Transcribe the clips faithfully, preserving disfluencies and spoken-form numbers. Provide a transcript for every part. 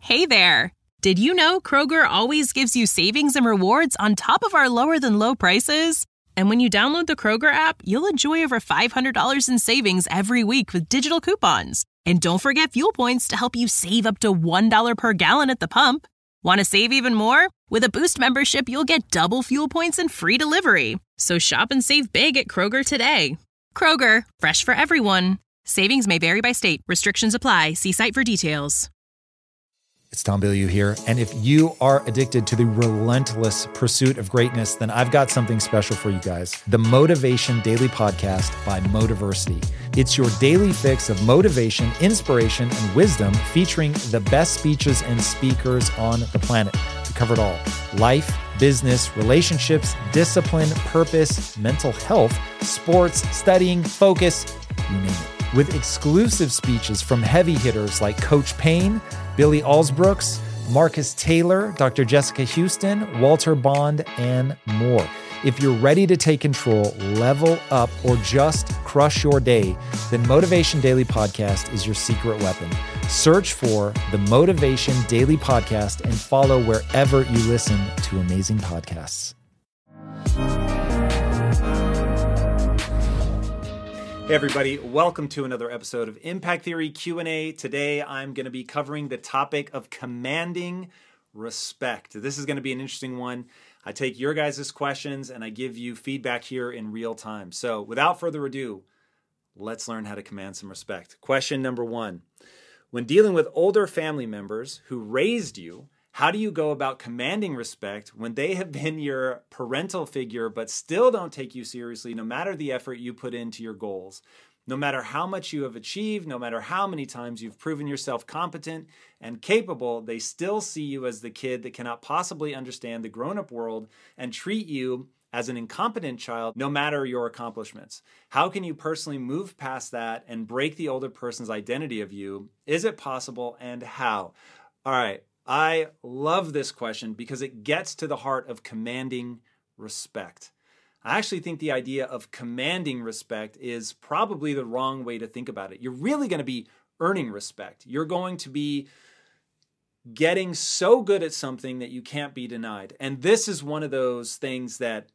Hey there! Did you know Kroger always gives you savings and rewards on top of our lower-than-low prices? And when you download the Kroger app, you'll enjoy over five hundred dollars in savings every week with digital coupons. And don't forget fuel points to help you save up to one dollar per gallon at the pump. Want to save even more? With a Boost membership, you'll get double fuel points and free delivery. So shop and save big at Kroger today. Kroger, fresh for everyone. Savings may vary by state. Restrictions apply. See site for details. It's Tom Bilyeu here, and if you are addicted to the relentless pursuit of greatness, then I've got something special for you guys. The Motivation Daily Podcast by Motiversity. It's your daily fix of motivation, inspiration, and wisdom featuring the best speeches and speakers on the planet. We cover it all. Life, business, relationships, discipline, purpose, mental health, sports, studying, focus, you name it. With exclusive speeches from heavy hitters like Coach Payne, Billy Alsbrooks, Marcus Taylor, Doctor Jessica Houston, Walter Bond, and more. If you're ready to take control, level up, or just crush your day, then Motivation Daily Podcast is your secret weapon. Search for the Motivation Daily Podcast and follow wherever you listen to amazing podcasts. Hey everybody, welcome to another episode of Impact Theory Q and A. Today I'm going to be covering the topic of commanding respect. This is going to be an interesting one. I take your guys' questions and I give you feedback here in real time. So without further ado, let's learn how to command some respect. Question number one. When dealing with older family members who raised you, how do you go about commanding respect when they have been your parental figure but still don't take you seriously no matter the effort you put into your goals? No matter how much you have achieved, no matter how many times you've proven yourself competent and capable, they still see you as the kid that cannot possibly understand the grown-up world and treat you as an incompetent child no matter your accomplishments. How can you personally move past that and break the older person's identity of you? Is it possible, and how? All right. I love this question because it gets to the heart of commanding respect. I actually think the idea of commanding respect is probably the wrong way to think about it. You're really going to be earning respect. You're going to be getting so good at something that you can't be denied. And this is one of those things that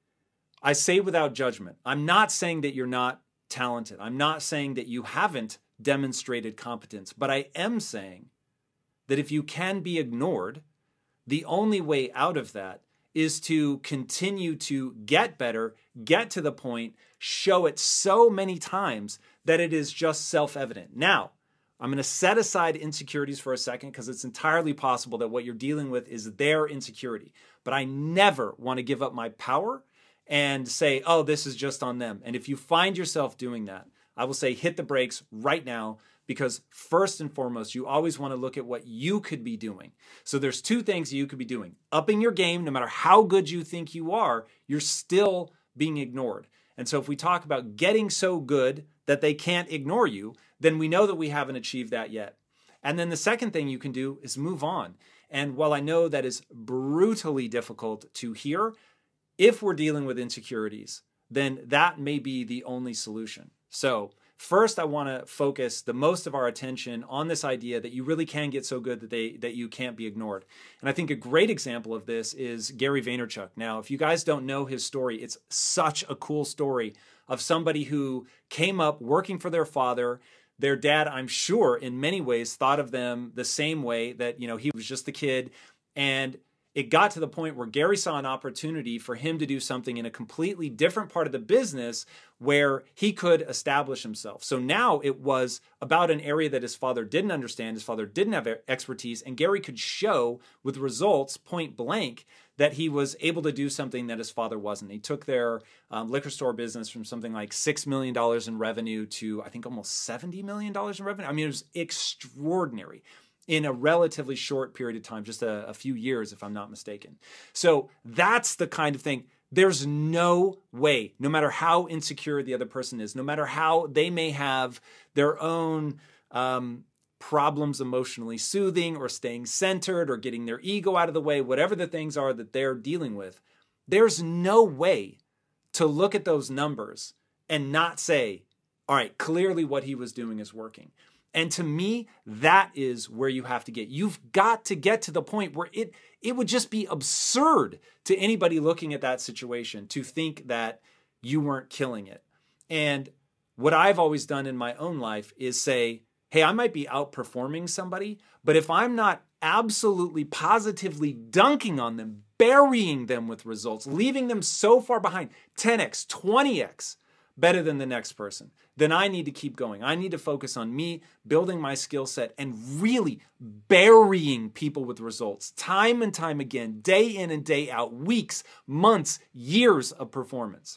I say without judgment. I'm not saying that you're not talented. I'm not saying that you haven't demonstrated competence, but I am saying that if you can be ignored, the only way out of that is to continue to get better, get to the point, show it so many times that it is just self-evident. Now, I'm going to set aside insecurities for a second because it's entirely possible that what you're dealing with is their insecurity. But I never want to give up my power and say, oh, this is just on them. And if you find yourself doing that, I will say hit the brakes right now. Because first and foremost, you always want to look at what you could be doing. So there's two things you could be doing. Upping your game, no matter how good you think you are, you're still being ignored. And so if we talk about getting so good that they can't ignore you, then we know that we haven't achieved that yet. And then the second thing you can do is move on. And while I know that is brutally difficult to hear, if we're dealing with insecurities, then that may be the only solution. So first, I want to focus the most of our attention on this idea that you really can get so good that they that you can't be ignored. And I think a great example of this is Gary Vaynerchuk. Now, if you guys don't know his story, it's such a cool story of somebody who came up working for their father. Their dad, I'm sure, in many ways thought of them the same way, that, you know, he was just a kid. And it got to the point where Gary saw an opportunity for him to do something in a completely different part of the business where he could establish himself. So now it was about an area that his father didn't understand, his father didn't have expertise, and Gary could show with results point blank that he was able to do something that his father wasn't. He took their um, liquor store business from something like six million dollars in revenue to, I think, almost seventy million dollars in revenue. I mean, it was extraordinary in a relatively short period of time, just a, a few years, if I'm not mistaken. So that's the kind of thing. There's no way, no matter how insecure the other person is, no matter how they may have their own um, problems emotionally soothing or staying centered or getting their ego out of the way, whatever the things are that they're dealing with, there's no way to look at those numbers and not say, all right, clearly what he was doing is working. And to me, that is where you have to get. You've got to get to the point where it, it would just be absurd to anybody looking at that situation to think that you weren't killing it. And what I've always done in my own life is say, hey, I might be outperforming somebody, but if I'm not absolutely positively dunking on them, burying them with results, leaving them so far behind, ten x, twenty x better than the next person, then I need to keep going. I need to focus on me, building my skill set, and really burying people with results time and time again, day in and day out, weeks, months, years of performance.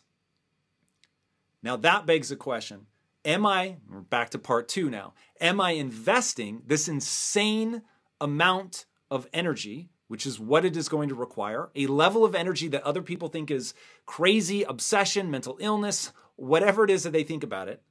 Now that begs the question, am I, we're back to part two now, am I investing this insane amount of energy, which is what it is going to require, a level of energy that other people think is crazy, obsession, mental illness, whatever it is that they think about it?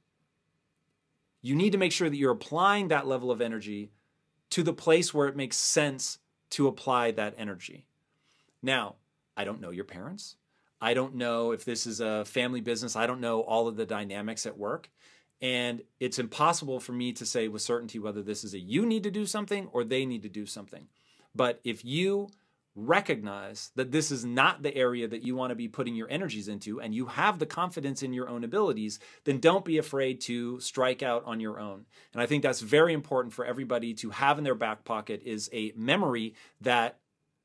You need to make sure that you're applying that level of energy to the place where it makes sense to apply that energy. Now, I don't know your parents. I don't know if this is a family business. I don't know all of the dynamics at work. And it's impossible for me to say with certainty whether this is a you need to do something or they need to do something. But if you recognize that this is not the area that you want to be putting your energies into and you have the confidence in your own abilities, then don't be afraid to strike out on your own. And I think that's very important for everybody to have in their back pocket, is a memory that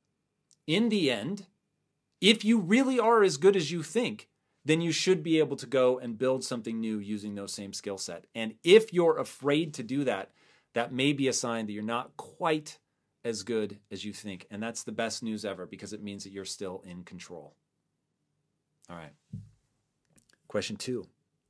in the end, if you really are as good as you think, then you should be able to go and build something new using those same skill set. And if you're afraid to do that, that may be a sign that you're not quite as good as you think. And that's the best news ever, because it means that you're still in control. All right. Question two.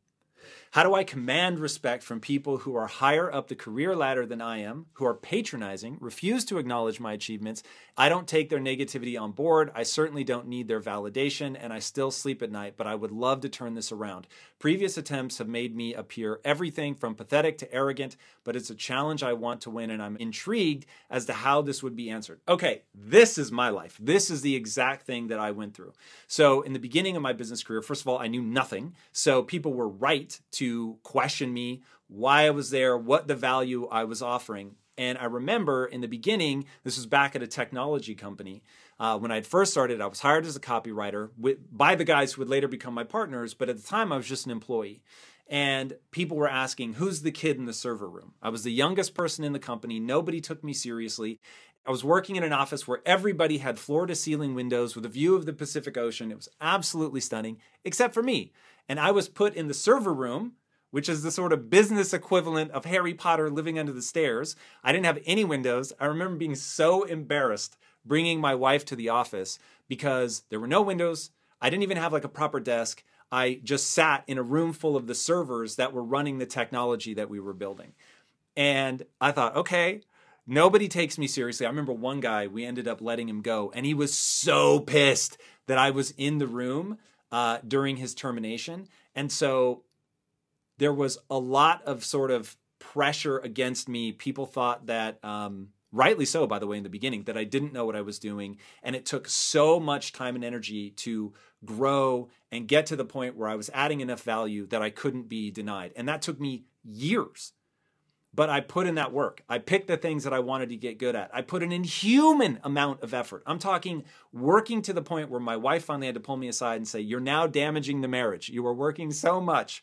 How do I command respect from people who are higher up the career ladder than I am, who are patronizing, refuse to acknowledge my achievements? I don't take their negativity on board. I certainly don't need their validation, and I still sleep at night, but I would love to turn this around. Previous attempts have made me appear everything from pathetic to arrogant, but it's a challenge I want to win, and I'm intrigued as to how this would be answered. Okay, this is my life. This is the exact thing that I went through. So in the beginning of my business career, first of all, I knew nothing. So people were right to question me, why I was there, what the value I was offering. And I remember in the beginning, this was back at a technology company. Uh, when I had first started, I was hired as a copywriter with, by the guys who would later become my partners. But at the time, I was just an employee. And people were asking, who's the kid in the server room? I was the youngest person in the company. Nobody took me seriously. I was working in an office where everybody had floor-to-ceiling windows with a view of the Pacific Ocean. It was absolutely stunning, except for me. And I was put in the server room, which is the sort of business equivalent of Harry Potter living under the stairs. I didn't have any windows. I remember being so embarrassed bringing my wife to the office because there were no windows. I didn't even have like a proper desk. I just sat in a room full of the servers that were running the technology that we were building. And I thought, okay, nobody takes me seriously. I remember one guy, we ended up letting him go, and he was so pissed that I was in the room uh, during his termination. And so there was a lot of sort of pressure against me. People thought that, um, rightly so, by the way, in the beginning, that I didn't know what I was doing. And it took so much time and energy to grow and get to the point where I was adding enough value that I couldn't be denied. And that took me years. But I put in that work. I picked the things that I wanted to get good at. I put an inhuman amount of effort. I'm talking working to the point where my wife finally had to pull me aside and say, you're now damaging the marriage. You were working so much.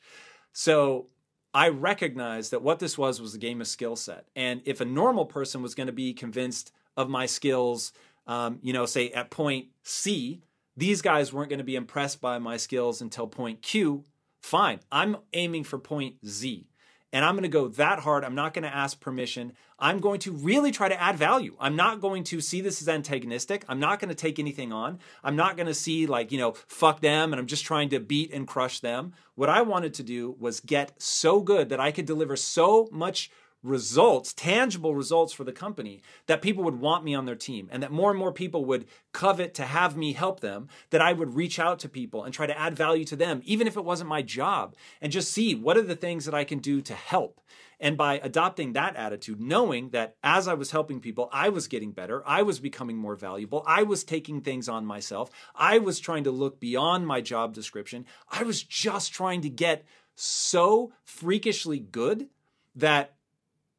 So I recognized that what this was was a game of skill set. And if a normal person was going to be convinced of my skills, um, you know, say at point C, these guys weren't going to be impressed by my skills until point Q. Fine. I'm aiming for point Z. And I'm going to go that hard. I'm not going to ask permission. I'm going to really try to add value. I'm not going to see this as antagonistic. I'm not going to take anything on. I'm not going to see like, you know, fuck them and I'm just trying to beat and crush them. What I wanted to do was get so good that I could deliver so much results, tangible results for the company, that people would want me on their team and that more and more people would covet to have me help them, that I would reach out to people and try to add value to them, even if it wasn't my job, and just see what are the things that I can do to help. And by adopting that attitude, knowing that as I was helping people, I was getting better, I was becoming more valuable, I was taking things on myself, I was trying to look beyond my job description, I was just trying to get so freakishly good that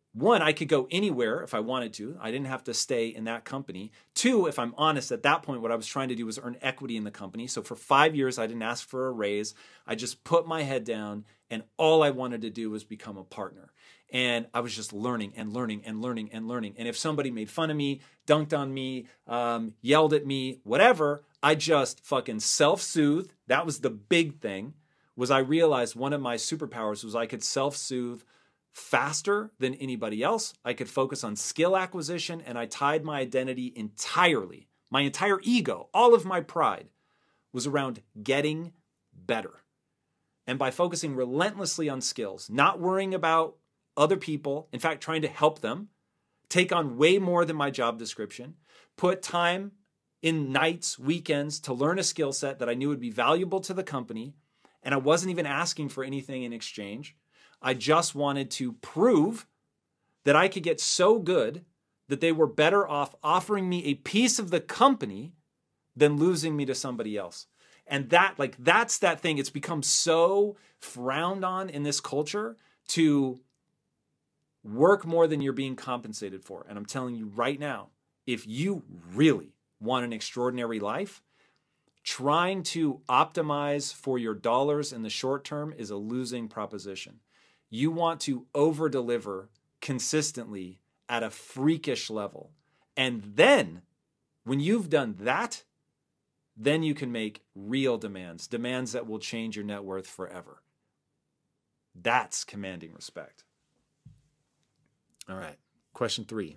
one, I could go anywhere if I wanted to. I didn't have to stay in that company. Two, if I'm honest, at that point, what I was trying to do was earn equity in the company. So for five years, I didn't ask for a raise. I just put my head down, and all I wanted to do was become a partner. And I was just learning and learning and learning and learning. And if somebody made fun of me, dunked on me, um, yelled at me, whatever, I just fucking self-soothed. That was the big thing, was I realized one of my superpowers was I could self-soothe faster than anybody else. I could focus on skill acquisition, and I tied my identity entirely, my entire ego, all of my pride was around getting better. And by focusing relentlessly on skills, not worrying about other people, in fact, trying to help them, take on way more than my job description, put time in nights, weekends to learn a skill set that I knew would be valuable to the company, and I wasn't even asking for anything in exchange. I just wanted to prove that I could get so good that they were better off offering me a piece of the company than losing me to somebody else. And that, like, that's that thing. It's become so frowned on in this culture to work more than you're being compensated for. And I'm telling you right now, if you really want an extraordinary life, trying to optimize for your dollars in the short term is a losing proposition. You want to over-deliver consistently at a freakish level. And then, when you've done that, then you can make real demands, demands that will change your net worth forever. That's commanding respect. All right, question three.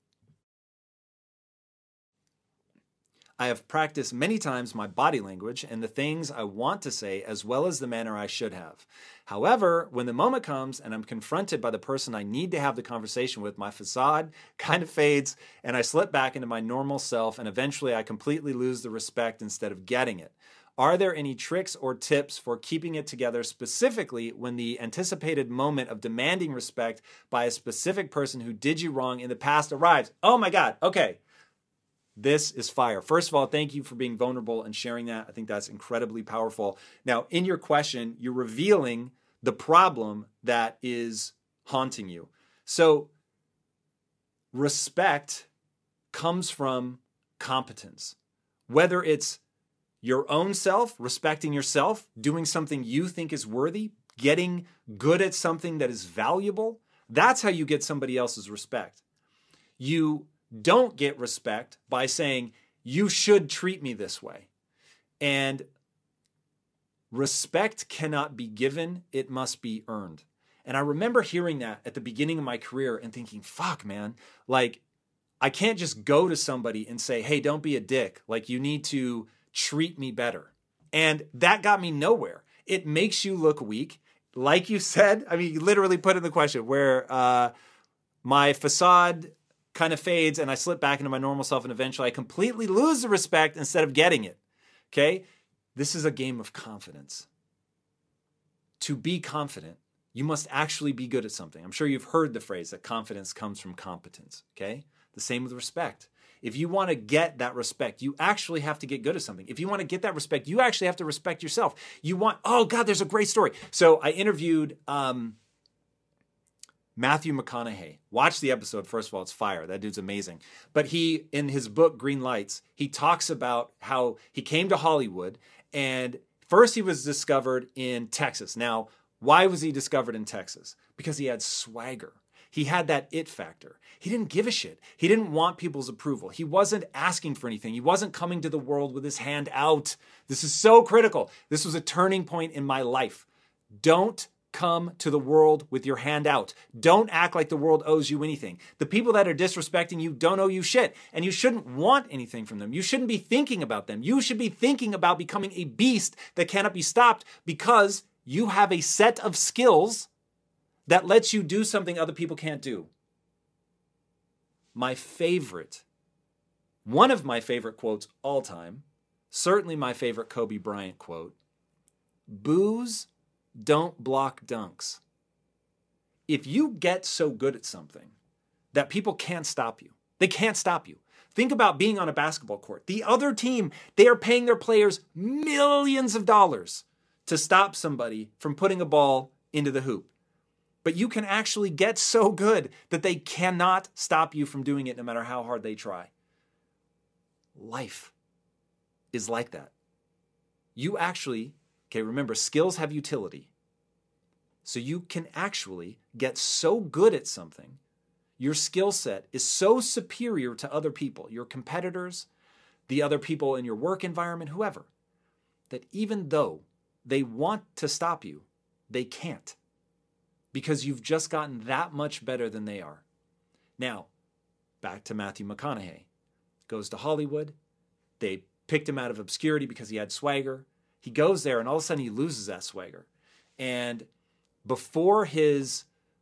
I have practiced many times my body language and the things I want to say as well as the manner I should have. However, when the moment comes and I'm confronted by the person I need to have the conversation with, my facade kind of fades and I slip back into my normal self, and eventually I completely lose the respect instead of getting it. Are there any tricks or tips for keeping it together, specifically when the anticipated moment of demanding respect by a specific person who did you wrong in the past arrives? Oh my God, okay. This is fire. First of all, thank you for being vulnerable and sharing that. I think that's incredibly powerful. Now, in your question, you're revealing the problem that is haunting you. So, respect comes from competence. Whether it's your own self, respecting yourself, doing something you think is worthy, getting good at something that is valuable, that's how you get somebody else's respect. You don't get respect by saying, you should treat me this way. And respect cannot be given, it must be earned. And I remember hearing that at the beginning of my career and thinking, fuck, man, like, I can't just go to somebody and say, hey, don't be a dick. Like, you need to treat me better. And that got me nowhere. It makes you look weak. Like you said, I mean, you literally put in the question where uh, my facade kind of fades and I slip back into my normal self, and eventually I completely lose the respect instead of getting it. Okay? This is a game of confidence. To be confident, you must actually be good at something. I'm sure you've heard the phrase that confidence comes from competence. Okay? The same with respect. If you want to get that respect, you actually have to get good at something. If you want to get that respect, you actually have to respect yourself. You want, oh God, there's a great story. So I interviewed um, Matthew McConaughey. Watch the episode. First of all, it's fire. That dude's amazing. But he, in his book, Green Lights, he talks about how he came to Hollywood, and first he was discovered in Texas. Now, why was he discovered in Texas? Because he had swagger. He had that it factor. He didn't give a shit. He didn't want people's approval. He wasn't asking for anything. He wasn't coming to the world with his hand out. This is so critical. This was a turning point in my life. Don't come to the world with your hand out. Don't act like the world owes you anything. The people that are disrespecting you don't owe you shit, and you shouldn't want anything from them. You shouldn't be thinking about them. You should be thinking about becoming a beast that cannot be stopped because you have a set of skills that lets you do something other people can't do. My favorite, one of my favorite quotes all time, certainly my favorite Kobe Bryant quote, boos don't block dunks. If you get so good at something that people can't stop you, they can't stop you. Think about being on a basketball court. The other team, they are paying their players millions of dollars to stop somebody from putting a ball into the hoop. But you can actually get so good that they cannot stop you from doing it no matter how hard they try. Life is like that. You actually, okay, remember, skills have utility. So you can actually get so good at something, your skill set is so superior to other people, your competitors, the other people in your work environment, whoever, that even though they want to stop you, they can't, because you've just gotten that much better than they are. Now, back to Matthew McConaughey. Goes to Hollywood. They picked him out of obscurity because he had swagger. He goes there and all of a sudden he loses that swagger. And before his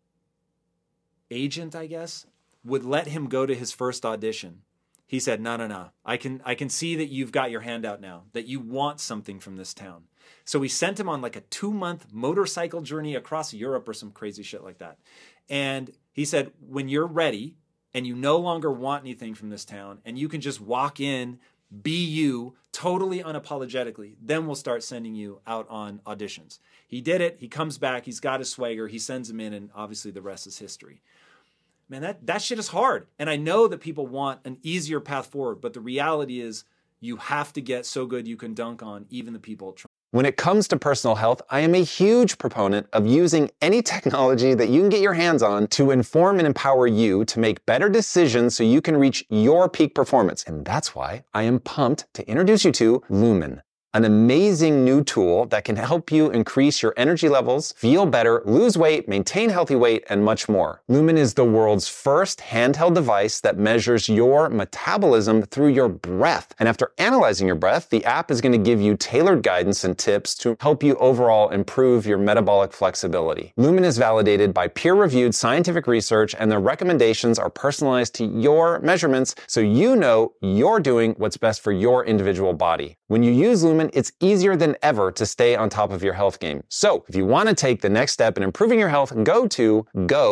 agent, I guess, would let him go to his first audition, he said, no, no, no. I can, I can see that you've got your hand out now, that you want something from this town. So he sent him on like a two-month motorcycle journey across Europe or some crazy shit like that. And he said, when you're ready and you no longer want anything from this town and you can just walk in, be you, totally unapologetically, then we'll start sending you out on auditions. He did it. He comes back. He's got his swagger. He sends him in, and obviously the rest is history. Man, that, that shit is hard. And I know that people want an easier path forward, but the reality is you have to get so good you can dunk on even the people trying. When it comes to personal health, I am a huge proponent of using any technology that you can get your hands on to inform and empower you to make better decisions so you can reach your peak performance. And that's why I am pumped to introduce you to Lumen, an amazing new tool that can help you increase your energy levels, feel better, lose weight, maintain healthy weight, and much more. Lumen is the world's first handheld device that measures your metabolism through your breath. And after analyzing your breath, the app is going to give you tailored guidance and tips to help you overall improve your metabolic flexibility. Lumen is validated by peer-reviewed scientific research, and their recommendations are personalized to your measurements so you know you're doing what's best for your individual body. When you use Lumen, it's easier than ever to stay on top of your health game. So if you want to take the next step in improving your health, go to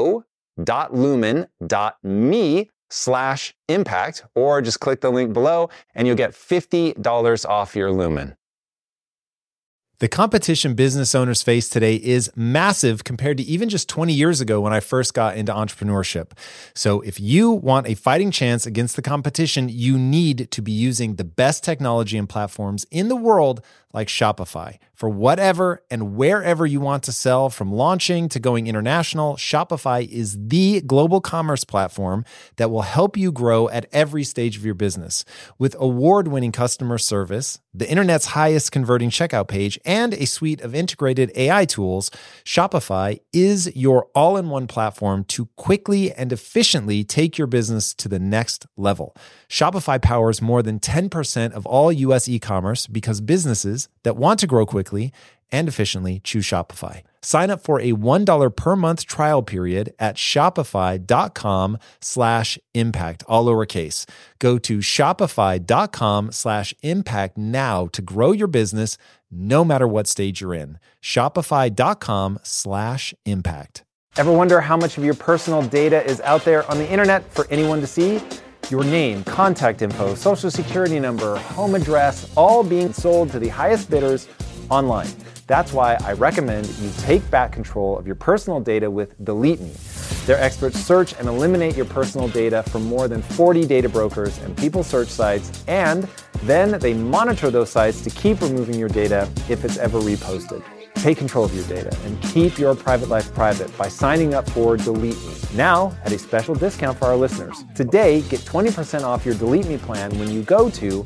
go.lumen.me slash impact, or just click the link below and you'll get fifty dollars off your Lumen. The competition business owners face today is massive compared to even just twenty years ago when I first got into entrepreneurship. So if you want a fighting chance against the competition, you need to be using the best technology and platforms in the world like Shopify. For whatever and wherever you want to sell, from launching to going international, Shopify is the global commerce platform that will help you grow at every stage of your business. With award-winning customer service, the internet's highest converting checkout page, and a suite of integrated A I tools, Shopify is your all-in-one platform to quickly and efficiently take your business to the next level. Shopify powers more than ten percent of all U S e-commerce because businesses that want to grow quickly and efficiently choose Shopify. Sign up for a one dollar per month trial period at shopify.com slash impact, all lowercase. Go to shopify.com slash impact now to grow your business no matter what stage you're in. Shopify.com slash impact. Ever wonder how much of your personal data is out there on the internet for anyone to see? Your name, contact info, social security number, home address, all being sold to the highest bidders online. That's why I recommend you take back control of your personal data with Delete Me. Their experts search and eliminate your personal data from more than forty data brokers and people search sites, and then they monitor those sites to keep removing your data if it's ever reposted. Take control of your data and keep your private life private by signing up for Delete Me, now at a special discount for our listeners. Today, get twenty percent off your Delete Me plan when you go to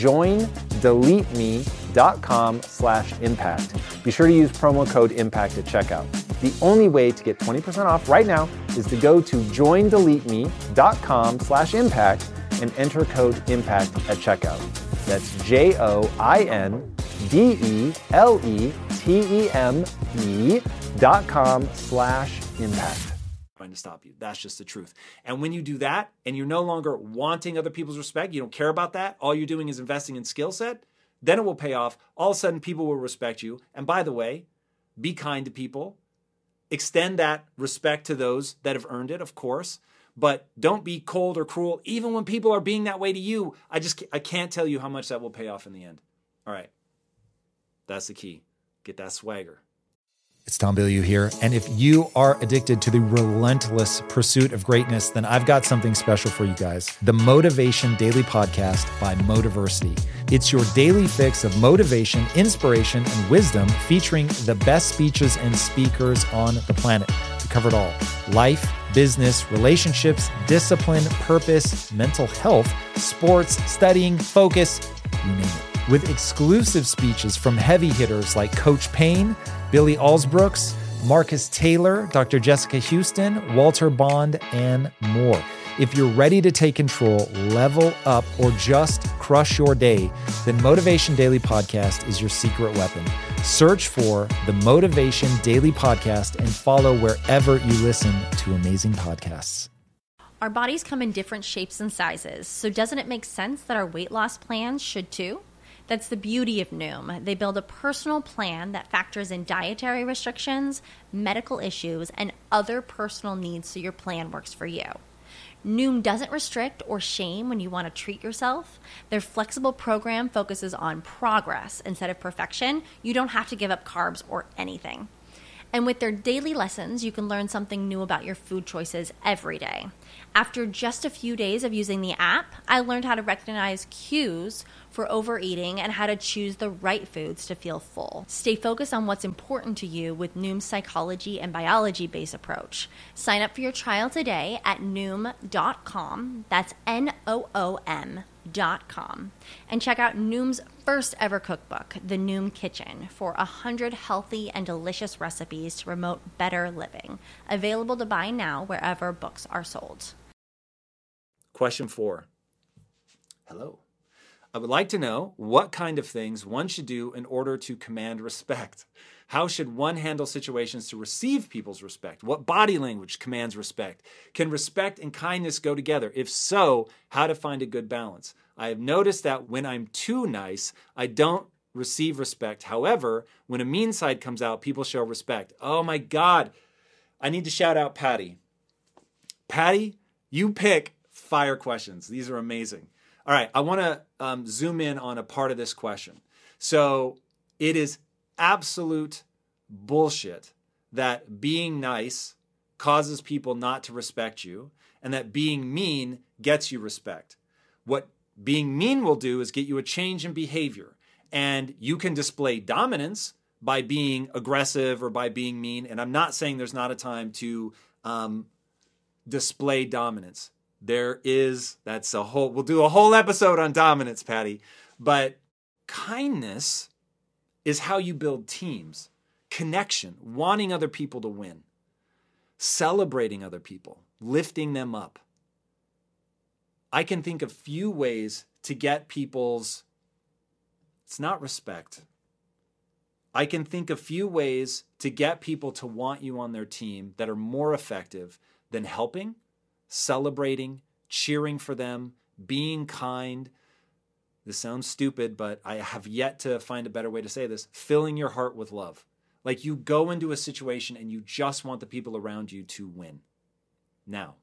joindeleteme.com slash impact. Be sure to use promo code IMPACT at checkout. The only way to get twenty percent off right now is to go to joindeleteme.com slash impact and enter code IMPACT at checkout. That's J O I N D E L E T E M E dot com slash impact. Trying to stop you. That's just the truth. And when you do that and you're no longer wanting other people's respect, you don't care about that, all you're doing is investing in skill set, then it will pay off. All of a sudden, people will respect you. And by the way, be kind to people. Extend that respect to those that have earned it, of course. But don't be cold or cruel, even when people are being that way to you. I just I can't tell you how much that will pay off in the end. All right. That's the key. Get that swagger. It's Tom Bilyeu here. And if you are addicted to the relentless pursuit of greatness, then I've got something special for you guys. The Motivation Daily Podcast by Motiversity. It's your daily fix of motivation, inspiration, and wisdom featuring the best speeches and speakers on the planet. We cover it all. Life, business, relationships, discipline, purpose, mental health, sports, studying, focus, you name it. With exclusive speeches from heavy hitters like Coach Payne, Billy Alsbrooks, Marcus Taylor, Doctor Jessica Houston, Walter Bond, and more. If you're ready to take control, level up, or just crush your day, then Motivation Daily Podcast is your secret weapon. Search for the Motivation Daily Podcast and follow wherever you listen to amazing podcasts. Our bodies come in different shapes and sizes, so doesn't it make sense that our weight loss plans should too? That's the beauty of Noom. They build a personal plan that factors in dietary restrictions, medical issues, and other personal needs so your plan works for you. Noom doesn't restrict or shame when you want to treat yourself. Their flexible program focuses on progress instead of perfection. You don't have to give up carbs or anything. And with their daily lessons, you can learn something new about your food choices every day. After just a few days of using the app, I learned how to recognize cues for overeating and how to choose the right foods to feel full. Stay focused on what's important to you with Noom's psychology and biology-based approach. Sign up for your trial today at noom dot com. That's N O O M dot com. And check out Noom's first ever cookbook, The Noom Kitchen, for one hundred healthy and delicious recipes to promote better living. Available to buy now wherever books are sold. Question four. Hello. I would like to know what kind of things one should do in order to command respect. How should one handle situations to receive people's respect? What body language commands respect? Can respect and kindness go together? If so, how to find a good balance? I have noticed that when I'm too nice, I don't receive respect. However, when a mean side comes out, people show respect. Oh my God. I need to shout out Patty. Patty, you pick fire questions. These are amazing. All right, I want to um, zoom in on a part of this question. So it is absolute bullshit that being nice causes people not to respect you and that being mean gets you respect. What being mean will do is get you a change in behavior. And you can display dominance by being aggressive or by being mean. And I'm not saying there's not a time to um, display dominance. There is, that's a whole, we'll do a whole episode on dominance, Patty. But kindness is how you build teams. Connection, wanting other people to win. Celebrating other people, lifting them up. I can think of few ways to get people's, it's not respect. I can think of few ways to get people to want you on their team that are more effective than helping, celebrating, cheering for them, being kind. This sounds stupid, but I have yet to find a better way to say this. Filling your heart with love. Like you go into a situation and you just want the people around you to win. Now,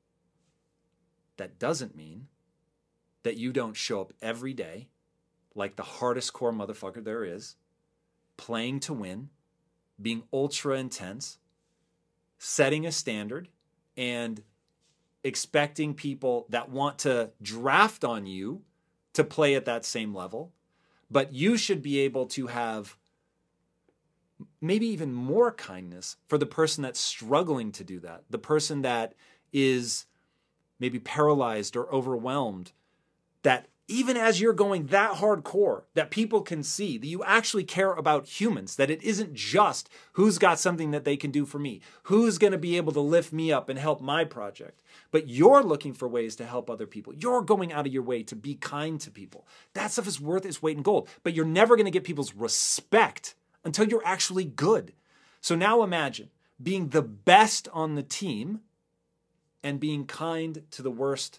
that doesn't mean that you don't show up every day like the hardest core motherfucker there is, playing to win, being ultra intense, setting a standard, and expecting people that want to draft on you to play at that same level. But you should be able to have maybe even more kindness for the person that's struggling to do that, the person that is maybe paralyzed or overwhelmed, that even as you're going that hardcore, that people can see that you actually care about humans, that it isn't just who's got something that they can do for me, who's going to be able to lift me up and help my project, but you're looking for ways to help other people. You're going out of your way to be kind to people. That stuff is worth its weight in gold, but you're never going to get people's respect until you're actually good. So now imagine being the best on the team and being kind to the worst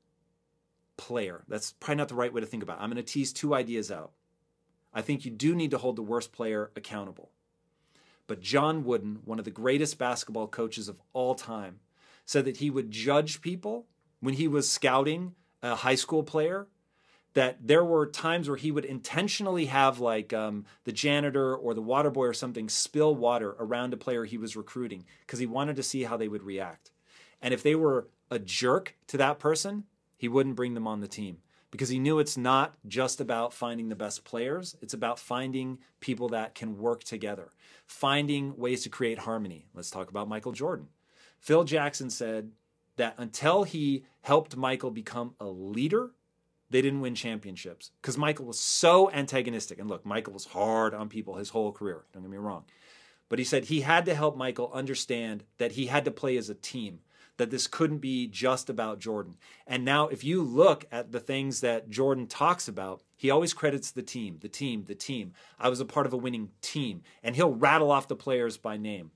player. That's probably not the right way to think about it. I'm going to tease two ideas out. I think you do need to hold the worst player accountable. But John Wooden, one of the greatest basketball coaches of all time, said that he would judge people when he was scouting a high school player that there were times where he would intentionally have like um, the janitor or the water boy or something spill water around a player he was recruiting because he wanted to see how they would react. And if they were a jerk to that person, he wouldn't bring them on the team because he knew it's not just about finding the best players. It's about finding people that can work together, finding ways to create harmony. Let's talk about Michael Jordan. Phil Jackson said that until he helped Michael become a leader, they didn't win championships because Michael was so antagonistic. And look, Michael was hard on people his whole career. Don't get me wrong. But he said he had to help Michael understand that he had to play as a team, that this couldn't be just about Jordan. And now if you look at the things that Jordan talks about, he always credits the team, the team, the team. I was a part of a winning team. And he'll rattle off the players by name.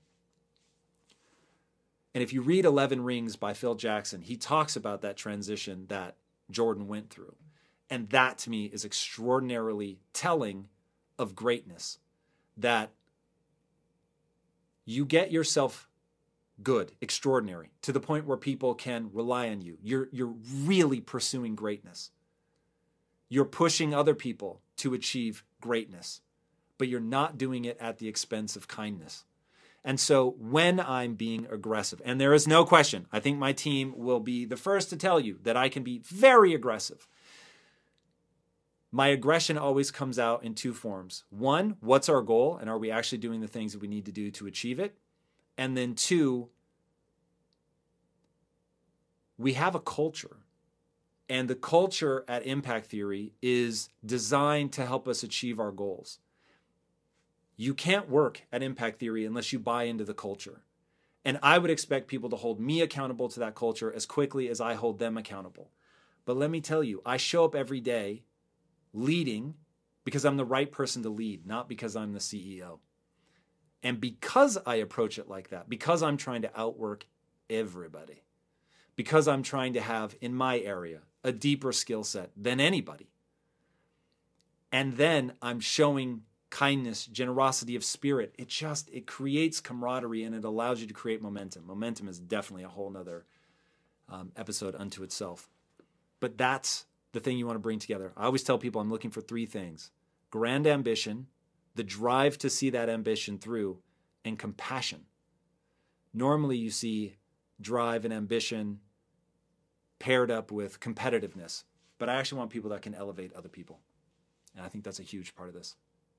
And if you read eleven Rings by Phil Jackson, he talks about that transition that Jordan went through. And that to me is extraordinarily telling of greatness, that you get yourself good, extraordinary, to the point where people can rely on you. You're, you're really pursuing greatness. You're pushing other people to achieve greatness, but you're not doing it at the expense of kindness. And so when I'm being aggressive, and there is no question, I think my team will be the first to tell you that I can be very aggressive. My aggression always comes out in two forms. One, what's our goal? And are we actually doing the things that we need to do to achieve it? And then two, we have a culture. And the culture at Impact Theory is designed to help us achieve our goals. You can't work at Impact Theory unless you buy into the culture. And I would expect people to hold me accountable to that culture as quickly as I hold them accountable. But let me tell you, I show up every day leading because I'm the right person to lead, not because I'm the C E O. And because I approach it like that, because I'm trying to outwork everybody, because I'm trying to have, in my area, a deeper skill set than anybody, and then I'm showing kindness, generosity of spirit, it just, it creates camaraderie and it allows you to create momentum. Momentum is definitely a whole nother um, episode unto itself. But that's the thing you want to bring together. I always tell people I'm looking for three things: grand ambition, the drive to see that ambition through, and compassion. Normally you see drive and ambition paired up with competitiveness, but I actually want people that can elevate other people. And I think that's a huge part of this.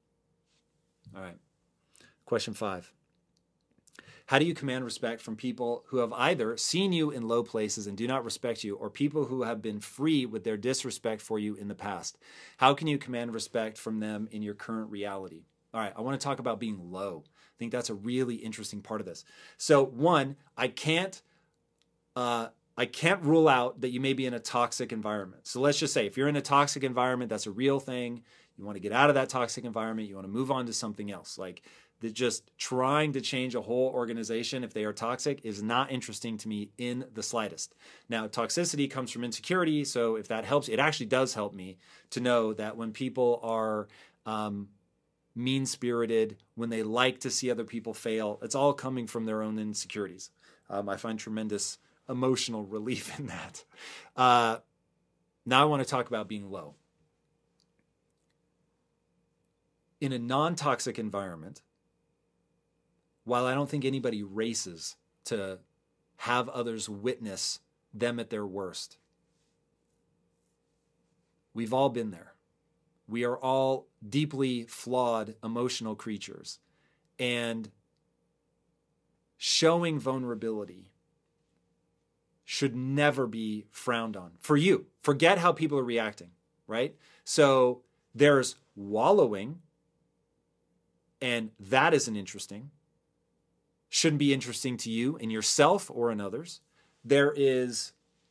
All right. Question five. How do you command respect from people who have either seen you in low places and do not respect you, or people who have been free with their disrespect for you in the past? How can you command respect from them in your current reality? All right, I want to talk about being low. I think that's a really interesting part of this. So one, I can't, uh, I can't rule out that you may be in a toxic environment. So let's just say if you're in a toxic environment, that's a real thing. You want to get out of that toxic environment. You want to move on to something else. Like the, just trying to change a whole organization if they are toxic is not interesting to me in the slightest. Now, toxicity comes from insecurity. So if that helps, it actually does help me to know that when people are um, mean-spirited, when they like to see other people fail, it's all coming from their own insecurities. Um, I find tremendous emotional relief in that. Uh, now I want to talk about being low. In a non-toxic environment, while I don't think anybody races to have others witness them at their worst, we've all been there. We are all deeply flawed, emotional creatures. And showing vulnerability should never be frowned on. For you, forget how people are reacting, right? So there's wallowing, and that isn't interesting. Shouldn't be interesting to you in yourself or in others. There is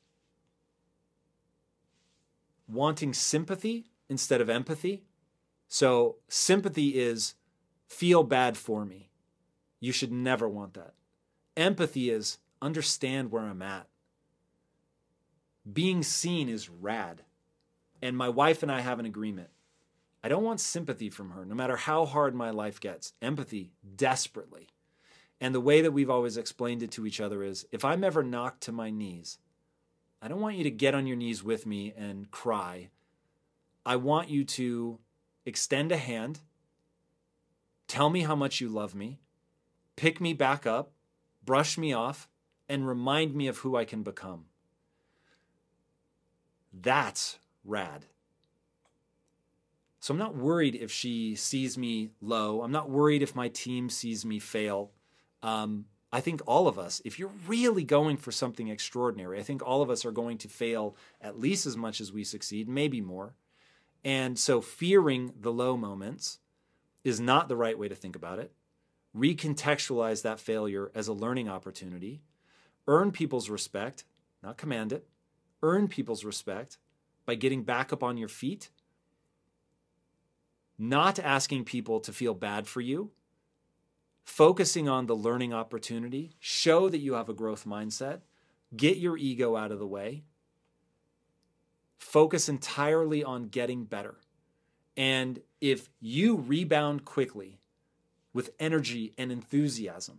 wanting sympathy instead of empathy. So sympathy is feel bad for me. You should never want that. Empathy is understand where I'm at. Being seen is rad. And my wife and I have an agreement. I don't want sympathy from her, no matter how hard my life gets. Empathy, desperately. And the way that we've always explained it to each other is, if I'm ever knocked to my knees, I don't want you to get on your knees with me and cry. I want you to extend a hand, tell me how much you love me, pick me back up, brush me off, and remind me of who I can become. That's rad. So I'm not worried if she sees me low. I'm not worried if my team sees me fail. Um, I think all of us, if you're really going for something extraordinary, I think all of us are going to fail at least as much as we succeed, maybe more. And so fearing the low moments is not the right way to think about it. Recontextualize that failure as a learning opportunity. Earn people's respect, not command it. Earn people's respect by getting back up on your feet, not asking people to feel bad for you, focusing on the learning opportunity, show that you have a growth mindset, get your ego out of the way, focus entirely on getting better. And if you rebound quickly with energy and enthusiasm,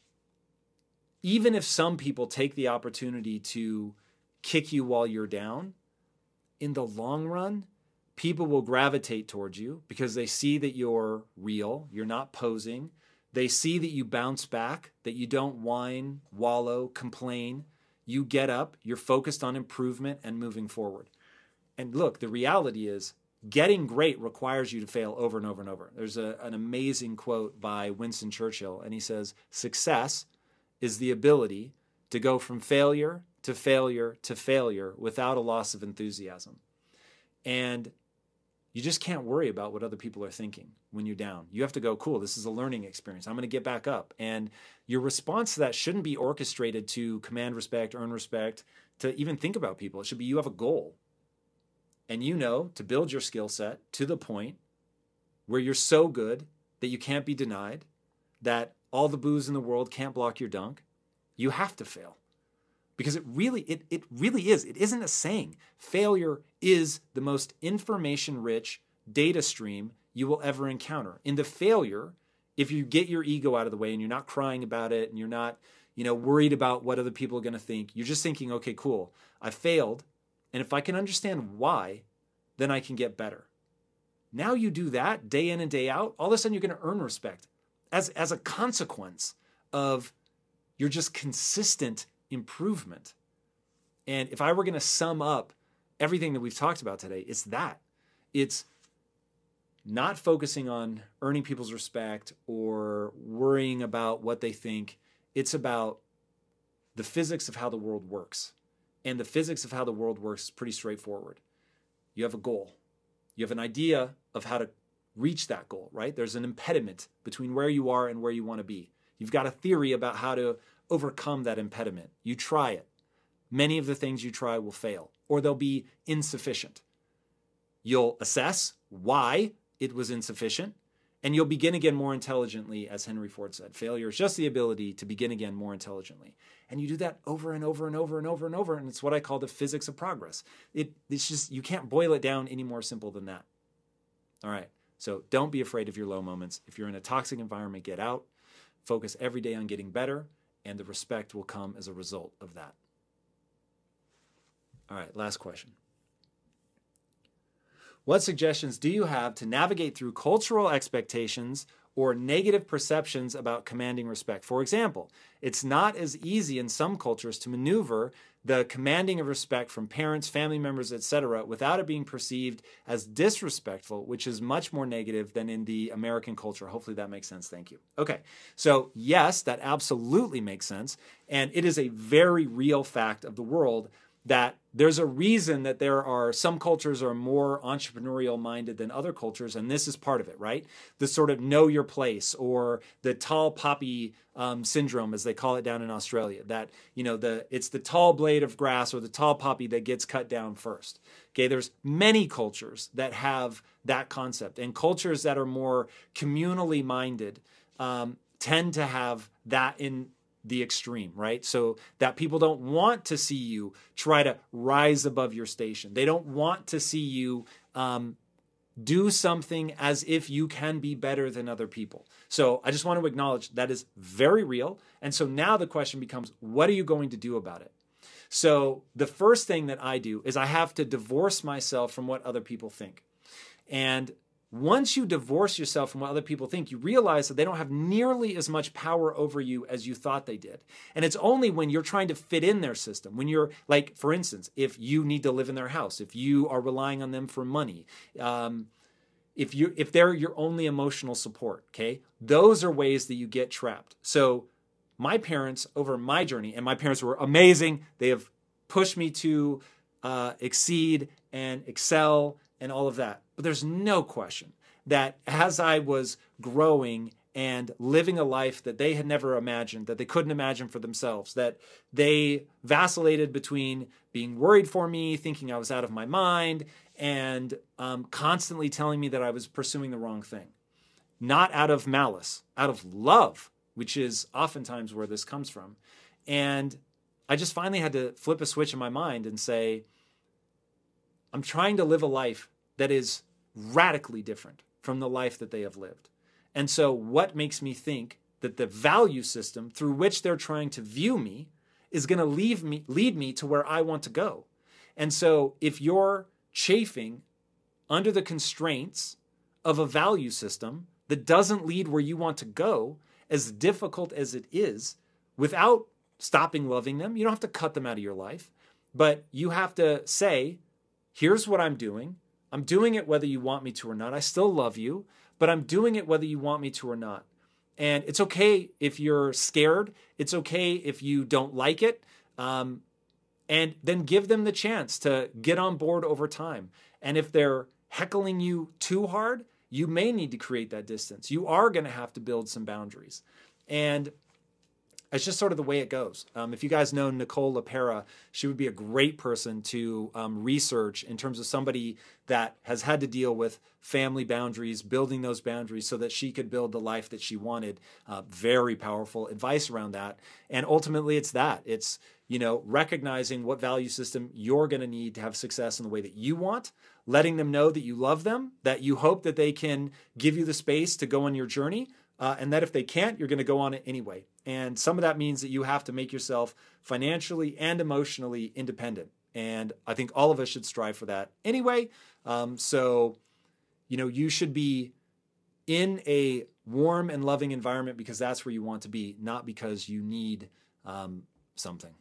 even if some people take the opportunity to kick you while you're down, in the long run, people will gravitate towards you because they see that you're real, you're not posing. They see that you bounce back, that you don't whine, wallow, complain. You get up, you're focused on improvement and moving forward. And look, the reality is getting great requires you to fail over and over and over. There's a, an amazing quote by Winston Churchill, and he says, success is the ability to go from failure to failure to failure without a loss of enthusiasm. And you just can't worry about what other people are thinking when you're down. You have to go, cool, this is a learning experience. I'm going to get back up. And your response to that shouldn't be orchestrated to command respect, earn respect, to even think about people. It should be you have a goal. And you know to build your skill set to the point where you're so good that you can't be denied, that all the booze in the world can't block your dunk. You have to fail. Because it really, it, it really is. It isn't a saying. Failure is the most information-rich data stream you will ever encounter. In the failure, if you get your ego out of the way and you're not crying about it and you're not, you know, worried about what other people are going to think, you're just thinking, okay, cool, I failed. And if I can understand why, then I can get better. Now you do that day in and day out, all of a sudden you're going to earn respect as, as a consequence of your just consistent improvement. And if I were going to sum up everything that we've talked about today, it's that. It's not focusing on earning people's respect or worrying about what they think. It's about the physics of how the world works. And the physics of how the world works is pretty straightforward. You have a goal. You have an idea of how to reach that goal, right? There's an impediment between where you are and where you want to be. You've got a theory about how to overcome that impediment. You try it. Many of the things you try will fail, or they'll be insufficient. You'll assess why it was insufficient, and you'll begin again more intelligently, as Henry Ford said. Failure is just the ability to begin again more intelligently. And you do that over and over and over and over and over, and it's what I call the physics of progress. It, it's just, you can't boil it down any more simple than that. All right, so don't be afraid of your low moments. If you're in a toxic environment, get out. Focus every day on getting better, and the respect will come as a result of that. All right, last question. What suggestions do you have to navigate through cultural expectations or negative perceptions about commanding respect? For example, it's not as easy in some cultures to maneuver the commanding of respect from parents, family members, et cetera, without it being perceived as disrespectful, which is much more negative than in the American culture. Hopefully that makes sense. Thank you. Okay, so yes, that absolutely makes sense. And it is a very real fact of the world that there's a reason that there are some cultures are more entrepreneurial minded than other cultures, and this is part of it, right? The sort of know your place, or the tall poppy um, syndrome, as they call it down in Australia, that, you know, the it's the tall blade of grass or the tall poppy that gets cut down first. Okay, there's many cultures that have that concept, and cultures that are more communally minded um, tend to have that in the extreme, right? So that people don't want to see you try to rise above your station. They don't want to see you um, do something as if you can be better than other people. So I just want to acknowledge that is very real. And so now the question becomes, what are you going to do about it? So the first thing that I do is I have to divorce myself from what other people think. And once you divorce yourself from what other people think, you realize that they don't have nearly as much power over you as you thought they did. And it's only when you're trying to fit in their system, when you're like, for instance, if you need to live in their house, if you are relying on them for money, um, if you if they're your only emotional support, okay, those are ways that you get trapped. So my parents over my journey, and my parents were amazing. They have pushed me to uh, exceed and excel and all of that. But there's no question that as I was growing and living a life that they had never imagined, that they couldn't imagine for themselves, that they vacillated between being worried for me, thinking I was out of my mind, and um, constantly telling me that I was pursuing the wrong thing. Not out of malice, out of love, which is oftentimes where this comes from. And I just finally had to flip a switch in my mind and say, I'm trying to live a life that is radically different from the life that they have lived. And so what makes me think that the value system through which they're trying to view me is going to leave me, lead me to where I want to go? And so if you're chafing under the constraints of a value system that doesn't lead where you want to go, as difficult as it is, without stopping loving them, you don't have to cut them out of your life, but you have to say, here's what I'm doing. I'm doing it whether you want me to or not. I still love you, but I'm doing it whether you want me to or not. And it's okay if you're scared. It's okay if you don't like it. Um, and then give them the chance to get on board over time. And if they're heckling you too hard, you may need to create that distance. You are going to have to build some boundaries. And it's just sort of the way it goes. Um, if you guys know Nicole LaPera, she would be a great person to um, research in terms of somebody that has had to deal with family boundaries, building those boundaries so that she could build the life that she wanted. Uh, very powerful advice around that. And ultimately it's that. It's, you know, recognizing what value system you're going to need to have success in the way that you want, letting them know that you love them, that you hope that they can give you the space to go on your journey, uh, and that if they can't, you're going to go on it anyway. And some of that means that you have to make yourself financially and emotionally independent. And I think all of us should strive for that anyway. Um, so, you know, you should be in a warm and loving environment because that's where you want to be, not because you need um, something.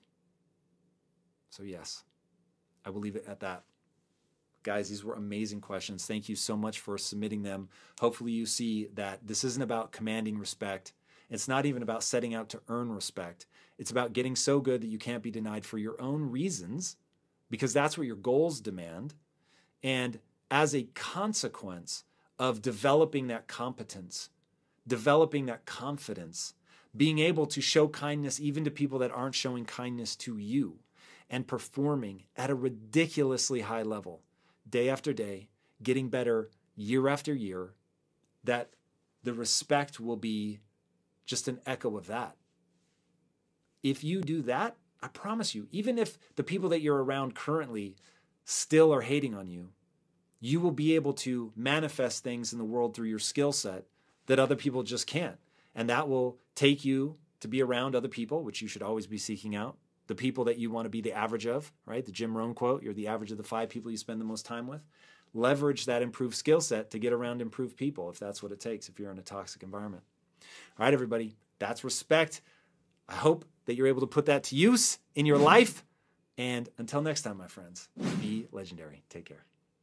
So yes, I will leave it at that. Guys, these were amazing questions. Thank you so much for submitting them. Hopefully you see that this isn't about commanding respect. It's not even about setting out to earn respect. It's about getting so good that you can't be denied for your own reasons, because that's what your goals demand. And as a consequence of developing that competence, developing that confidence, being able to show kindness even to people that aren't showing kindness to you, and performing at a ridiculously high level, day after day, getting better year after year, that the respect will be just an echo of that. If you do that, I promise you, even if the people that you're around currently still are hating on you, you will be able to manifest things in the world through your skill set that other people just can't. And that will take you to be around other people, which you should always be seeking out. The people that you want to be the average of, right? The Jim Rohn quote, you're the average of the five people you spend the most time with. Leverage that improved skill set to get around improved people, if that's what it takes, if you're in a toxic environment. All right, everybody, that's respect. I hope that you're able to put that to use in your life. And until next time, my friends, be legendary. Take care.